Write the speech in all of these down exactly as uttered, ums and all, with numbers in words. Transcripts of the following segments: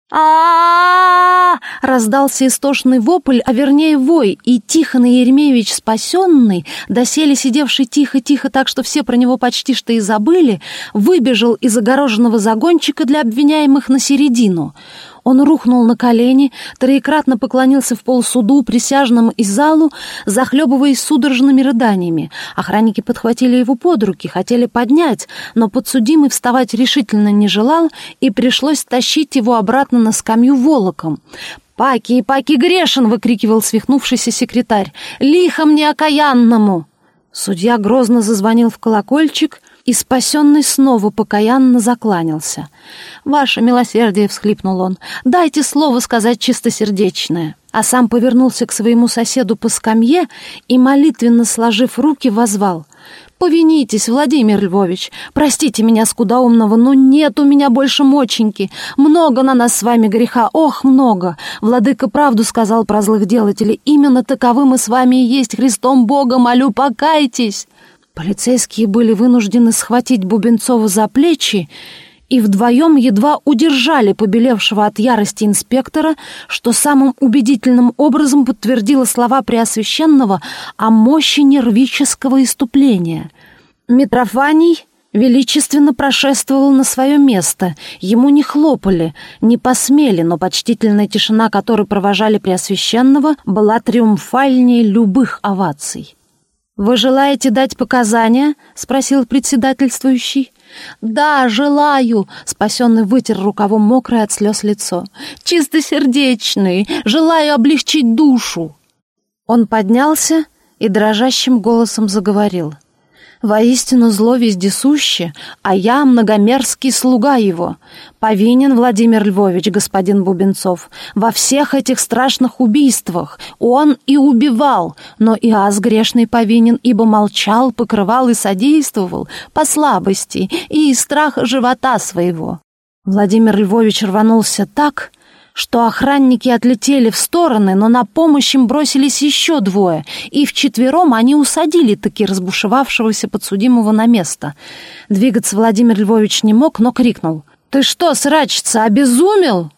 а раздался истошный вопль, а вернее вой, и Тихон Еремеевич спасенный, доселе сидевший тихо-тихо так, что все про него почти что и забыли, выбежал из огороженного загончика для обвиняемых на середину. Он рухнул на колени, троекратно поклонился в пол суду, присяжным и залу, захлебываясь судорожными рыданиями. Охранники подхватили его под руки, хотели поднять, но подсудимый вставать решительно не желал, и пришлось тащить его обратно на скамью волоком. «Паки, Паки грешен!» — выкрикивал свихнувшийся секретарь. «Лихо мне окаянному!» Судья грозно зазвонил в колокольчик, и спасенный снова покаянно закланялся. «Ваше милосердие!» — всхлипнул он. «Дайте слово сказать чистосердечное!» А сам повернулся к своему соседу по скамье и, молитвенно сложив руки, воззвал: «Повинитесь, Владимир Львович, простите меня скудоумного, но нет у меня больше моченьки. Много на нас с вами греха, ох, много. Владыка правду сказал про злых делателей. Именно таковы мы с вами и есть. Христом Богом молю, покайтесь!» Полицейские были вынуждены схватить Бубенцова за плечи и вдвоем едва удержали побелевшего от ярости инспектора, что самым убедительным образом подтвердило слова Преосвященного о мощи нервического исступления. Митрофаний величественно прошествовал на свое место. Ему не хлопали, не посмели, но почтительная тишина, которой провожали Преосвященного, была триумфальнее любых оваций. «Вы желаете дать показания?» — спросил председательствующий. «Да, желаю!» — спасенный вытер рукавом мокрое от слез лицо. «Чистосердечный! Желаю облегчить душу!» Он поднялся и дрожащим голосом заговорил. «Воистину зло вездесуще, а я многомерзкий слуга его. Повинен Владимир Львович, господин Бубенцов, во всех этих страшных убийствах. Он и убивал, но и аз грешный повинен, ибо молчал, покрывал и содействовал по слабости и из страха живота своего». Владимир Львович рванулся так, что охранники отлетели в стороны, но на помощь им бросились еще двое, и вчетвером они усадили таки разбушевавшегося подсудимого на место. Двигаться Владимир Львович не мог, но крикнул: «Ты что, срачица, обезумел?»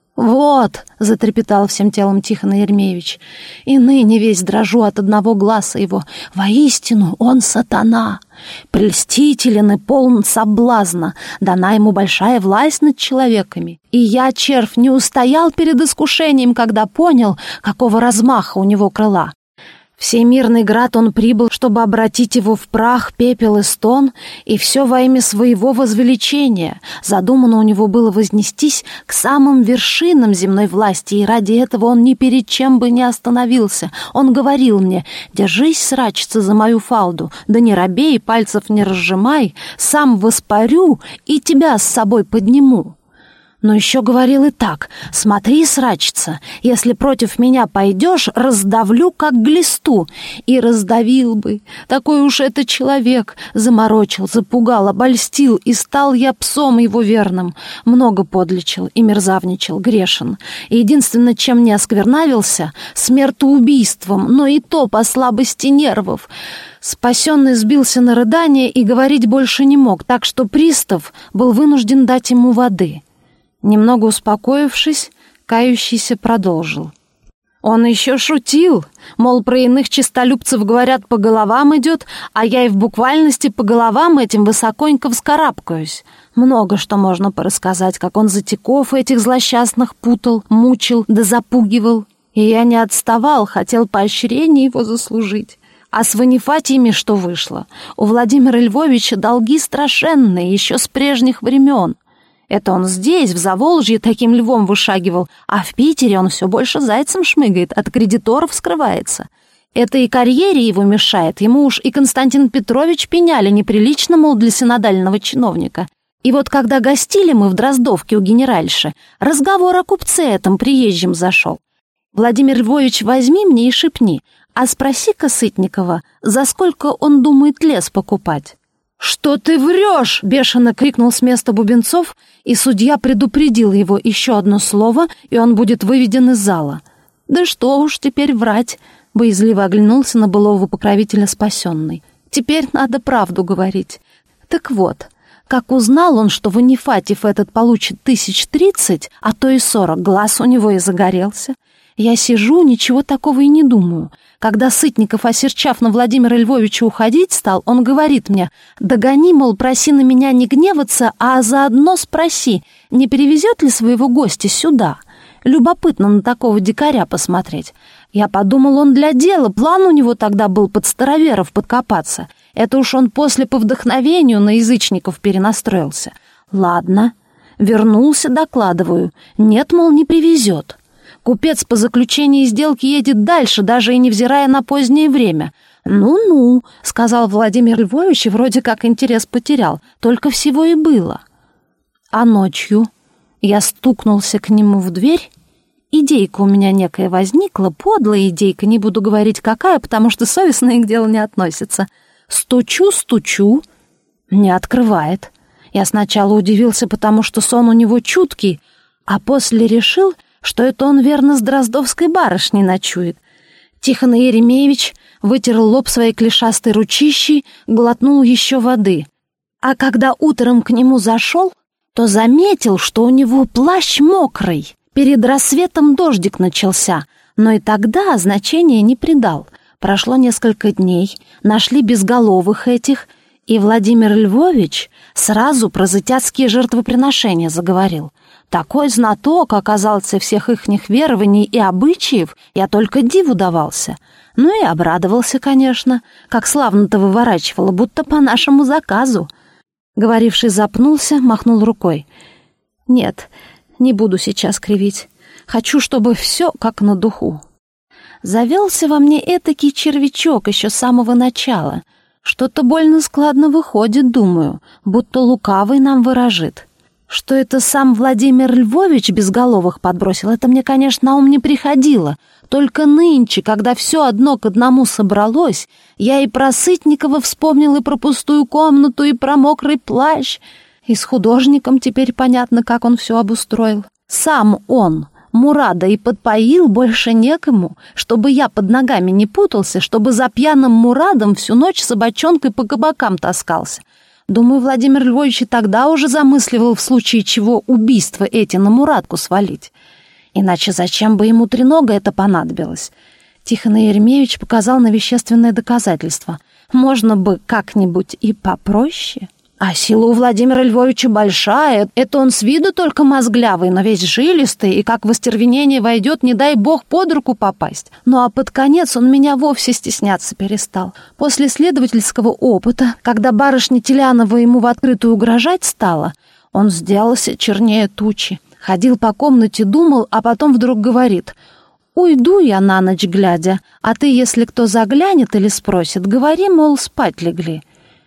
«Вот», — затрепетал всем телом Тихон Еремеевич, «и ныне весь дрожу от одного гласа его. Воистину он сатана, прельстителен и полн соблазна, дана ему большая власть над человеками. И я, червь, не устоял перед искушением, когда понял, какого размаха у него крыла. В сей мирный град он прибыл, чтобы обратить его в прах, пепел и стон, и все во имя своего возвеличения. Задумано у него было вознестись к самым вершинам земной власти, и ради этого он ни перед чем бы не остановился. Он говорил мне: «Держись, срачица, за мою фалду, да не робей, пальцев не разжимай, сам воспарю и тебя с собой подниму». Но еще говорил и так: «Смотри, срачица, если против меня пойдешь, раздавлю, как глисту». И раздавил бы. Такой уж это человек. Заморочил, запугал, обольстил, и стал я псом его верным. Много подлечил и мерзавничал, грешен. И единственное, чем не осквернавился, смертоубийством, но и то по слабости нервов». Спасенный сбился на рыдание и говорить больше не мог, так что пристав был вынужден дать ему воды. Немного успокоившись, кающийся продолжил. Он еще шутил, мол, про иных честолюбцев, говорят, по головам идет, а я и в буквальности по головам этим высоконько вскарабкаюсь. Много что можно порассказать, как он затеков этих злосчастных путал, мучил да запугивал. И я не отставал, хотел поощрение его заслужить. А с Ванифатиями что вышло? У Владимира Львовича долги страшенные, еще с прежних времен. Это он здесь, в Заволжье, таким львом вышагивал, а в Питере он все больше зайцем шмыгает, от кредиторов скрывается. Это и карьере его мешает, ему уж и Константин Петрович пеняли неприлично, мол, для синодального чиновника. И вот когда гостили мы в Дроздовке у генеральши, разговор о купце этом приезжем зашел. Владимир Львович, возьми мне и шепни, а спроси-ка Сытникова, за сколько он думает лес покупать. «Что ты врешь?» — бешено крикнул с места Бубенцов, и судья предупредил его: еще одно слово, и он будет выведен из зала. «Да что уж теперь врать!» — боязливо оглянулся на былого покровителя спасенный. «Теперь надо правду говорить. Так вот, Как узнал он, что Ванифатьев этот получит тысяч тридцать, а то и сорок, глаз у него и загорелся. Я сижу, ничего такого и не думаю. Когда Сытников, осерчав на Владимира Львовича, уходить стал, он говорит мне: «Догони, мол, проси на меня не гневаться, а заодно спроси, не перевезет ли своего гостя сюда. Любопытно на такого дикаря посмотреть». Я подумал, он для дела, план у него тогда был под староверов подкопаться. Это уж он после по вдохновению на язычников перенастроился. Ладно, вернулся, докладываю. Нет, мол, не привезет. Купец по заключении сделки едет дальше, даже и невзирая на позднее время. «Ну-ну», — сказал Владимир Львович, и вроде как интерес потерял. Только всего и было. А ночью я стукнулся к нему в дверь. Идейка у меня некая возникла, подлая идейка, не буду говорить какая, потому что совестно к делу не относится. Стучу, стучу, не открывает. Я сначала удивился, потому что сон у него чуткий, а после решил, что это он верно с дроздовской барышней ночует. Тихон Еремеевич вытер лоб своей клешастой ручищей, глотнул еще воды. А когда утром к нему зашел, то заметил, что у него плащ мокрый. Перед рассветом дождик начался, но и тогда значения не придал. Прошло несколько дней, нашли безголовых этих, и Владимир Львович сразу про зытяцкие жертвоприношения заговорил. Такой знаток оказался всех ихних верований и обычаев, я только диву давался. Ну и обрадовался, конечно, как славно-то выворачивало, будто по нашему заказу. Говоривший запнулся, махнул рукой. «Нет, не буду сейчас кривить. Хочу, чтобы все как на духу». Завелся во мне этакий червячок еще с самого начала. Что-то больно складно выходит, думаю, будто лукавый нам выражит. Что это сам Владимир Львович Безголовых подбросил, это мне, конечно, на ум не приходило. Только нынче, когда все одно к одному собралось, я и про Сытникова вспомнил, и про пустую комнату, и про мокрый плащ. И с художником теперь понятно, как он все обустроил. Сам он Мурада и подпоил, больше некому, чтобы я под ногами не путался, чтобы за пьяным Мурадом всю ночь собачонкой по кабакам таскался. Думаю, Владимир Львович и тогда уже замысливал в случае чего убийство эти на Мурадку свалить. Иначе зачем бы ему тренога это понадобилось? Тихон Еремеевич показал на вещественное доказательство. Можно бы как-нибудь и попроще. А сила у Владимира Львовича большая, это он с виду только мозглявый, но весь жилистый, и как в остервенение войдет, не дай бог под руку попасть. Ну а под конец он меня вовсе стесняться перестал. После следовательского опыта, когда барышня Телянова ему в открытую угрожать стала, он сделался чернее тучи. Ходил по комнате, думал, а потом вдруг говорит: «Уйду я на ночь глядя, а ты, если кто заглянет или спросит, говори, мол, спать легли».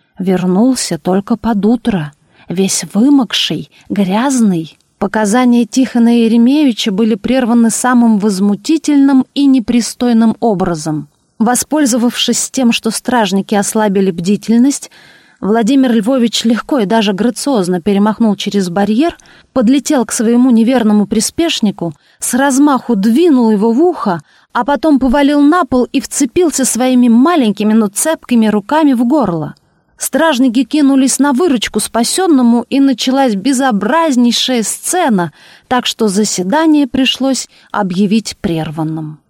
Вернулся только под утро, весь вымокший, грязный. Показания Тихона Еремеевича были прерваны самым возмутительным и непристойным образом. Воспользовавшись тем, что стражники ослабили бдительность, Владимир Львович легко и даже грациозно перемахнул через барьер, подлетел к своему неверному приспешнику, с размаху двинул его в ухо, а потом повалил на пол и вцепился своими маленькими, но цепкими руками в горло. Стражники кинулись на выручку спасенному, и началась безобразнейшая сцена, так что заседание пришлось объявить прерванным.